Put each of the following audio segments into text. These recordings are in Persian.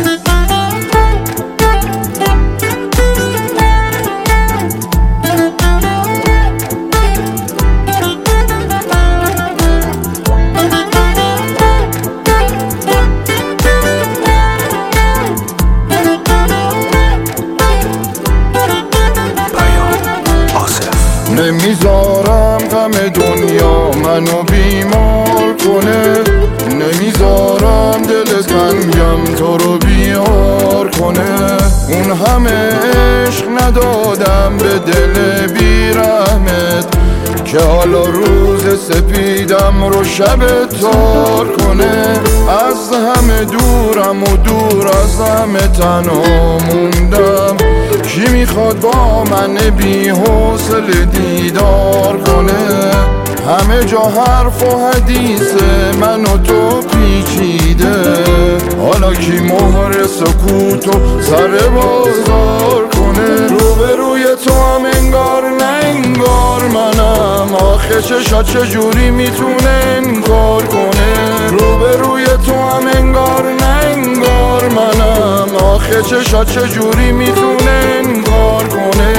نمیذارم غم دنیا منو بیمار کنه، نمیذارم دل تنگم تو رو بیار کنه. اون همه عشق ندادم به دل بیرحمت که حالا روز سپیدم رو شب تار کنه. از همه دورم و دور از همه تنها موندم، کی میخواد با من بی حوصله دیدار کنه؟ همه جا حرف و حدیث من و تو پیچیده، حالا کی مهر سکوتو سر بازار کنه؟ روبروی تو هم انگار نه انگار منم، آخه چشات چجوری میتونه انکار کنه؟ روبروی تو هم انگار نه انگار منم، آخه چشات چجوری میتونه انکار کنه؟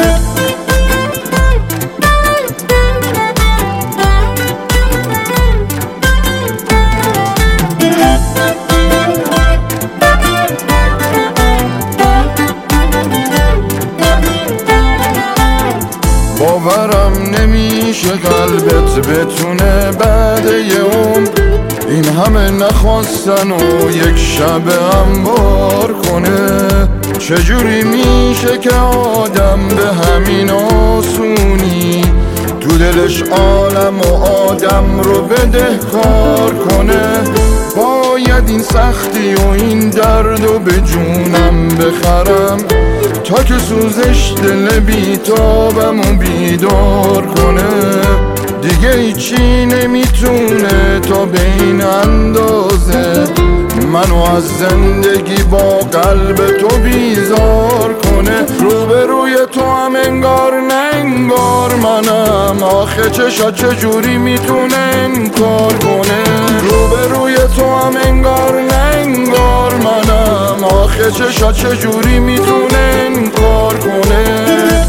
باورم نمیشه قلبت بتونه بعد یه عمر این همه نخواستن و یک شب انبار کنه. چجوری میشه که آدم به همین آسونی تو دلش عالم و آدم رو بدهکار کنه؟ باید این سختی و این درد رو به جونم بخرم تا که سوزش دل بیتابم و بیدار کنه. دیگه هیچی نمیتونه تا به این اندازه منو از زندگی با قلب تو بیزار کنه. روبروی تو هم انگار نه انگار منم، آخه چشات چجوری میتونه انکار کنه؟ روبروی تو هم انگار نه انگار منم، آخه چشات چجوری میتونه انکار کنه؟